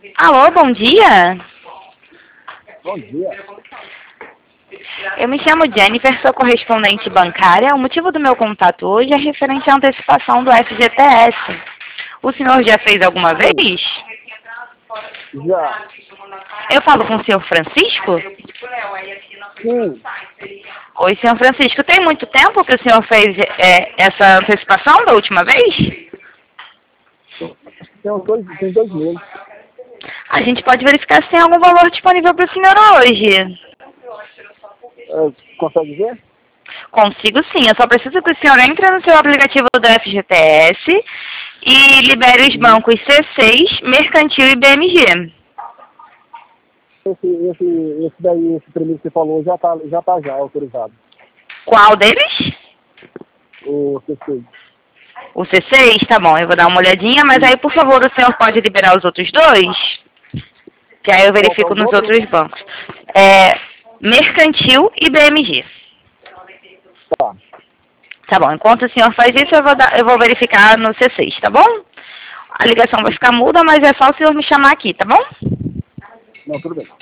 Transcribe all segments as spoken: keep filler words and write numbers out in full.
Alô, bom dia. Bom dia. Eu me chamo Jennifer, sou correspondente bancária. O motivo do meu contato hoje é referente à antecipação do F G T S. O senhor já fez alguma Sim. vez? Já. Eu falo com o senhor Francisco? Sim. Oi, senhor Francisco. Tem muito tempo que o senhor fez é, essa antecipação da última vez? Tem uns dois, tem dois meses. A gente pode verificar se tem algum valor disponível para o senhor hoje. É, consegue ver? Consigo sim, eu só preciso que o senhor entre no seu aplicativo do F G T S e libere os Uhum. bancos C seis, Mercantil e B M G. Esse, esse, esse daí, esse primeiro que você falou, já tá já, tá já autorizado. Qual deles? O C C. O C seis? Tá bom, eu vou dar uma olhadinha, mas aí, Sim. por favor, o senhor pode liberar os outros dois? Que aí eu Qual que é verifico os nos outros? outros bancos. É, Mercantil e B M G. Tá. Tá bom, enquanto o senhor faz isso, eu vou, dar, eu vou verificar no C seis, tá bom? A ligação vai ficar muda, mas é só o senhor me chamar aqui, tá bom? Não, tudo bem.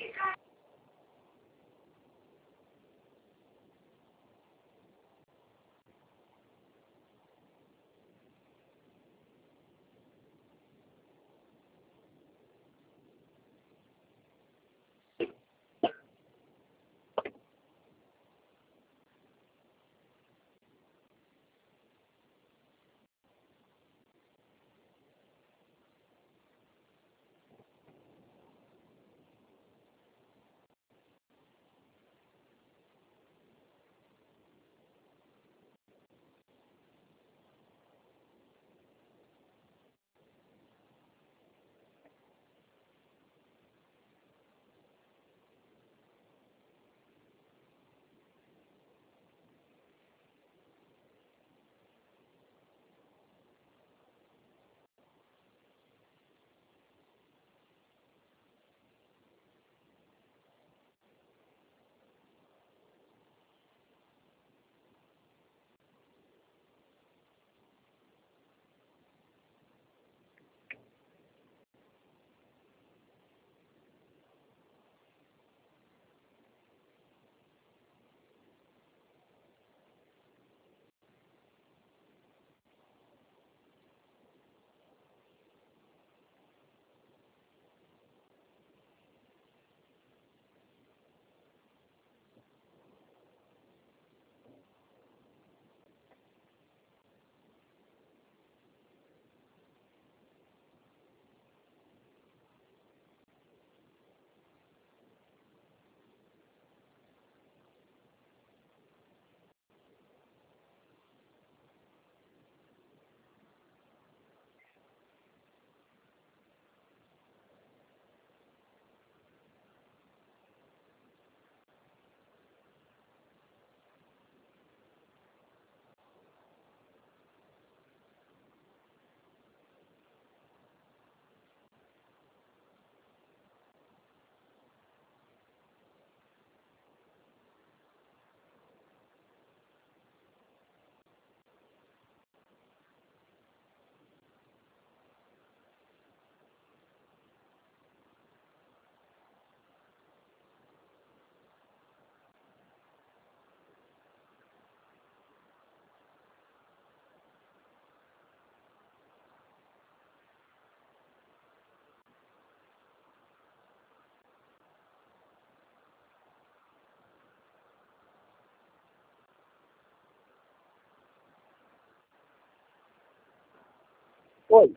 Oi.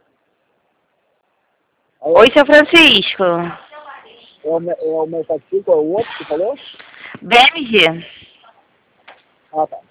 Alô? Oi, seu Francisco. É o, me- é o Mercantil, é o outro que você falou? B M G. Ah, tá.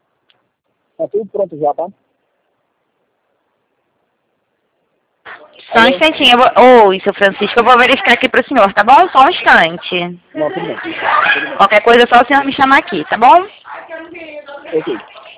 Tá tudo pronto já, tá? Só um instantinho. Eu vou... Oi, seu Francisco, eu vou verificar aqui pro senhor, tá bom? Só um instante. Não, tudo bem. Tudo bem. Qualquer coisa é só o senhor me chamar aqui, tá bom? Ok.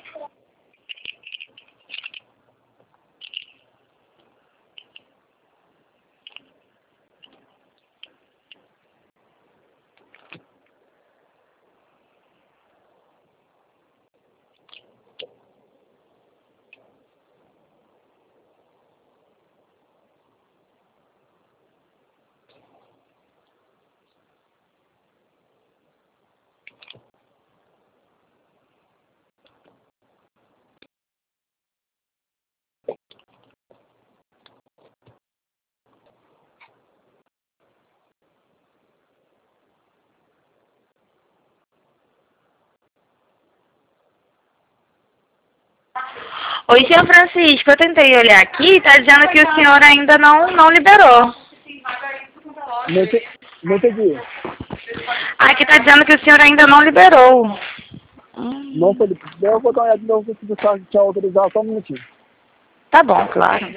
Oi, senhor Francisco, eu tentei olhar aqui, tá dizendo que o senhor ainda não, não liberou. Não entendi. Não entendi. Aqui tá dizendo que o senhor ainda não liberou. Hum, Não foi. Eu vou dar uma olhada de novo se você tinha autorizado só um minutinho. Tá bom, claro.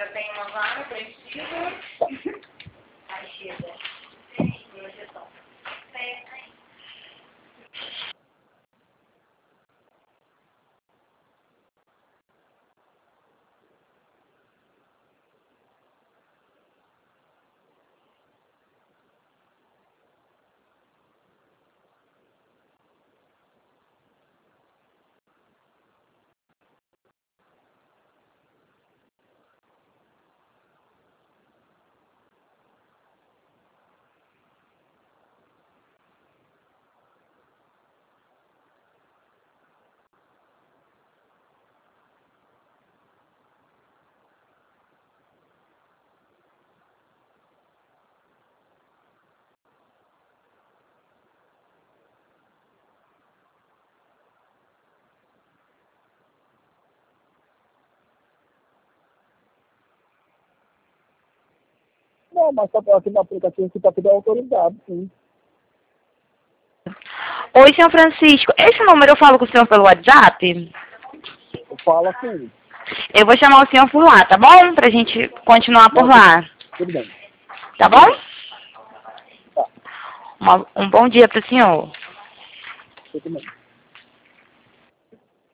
Não, mas tá aqui no aplicativo que tá tudo autorizado, sim. Oi, senhor Francisco, esse número eu falo com o senhor pelo WhatsApp? Eu falo assim. Eu vou chamar o senhor por lá, tá bom? Pra gente continuar por Não, lá. tudo bem. Tá bom? Tá, Uma- um bom dia pro senhor. tudo bem.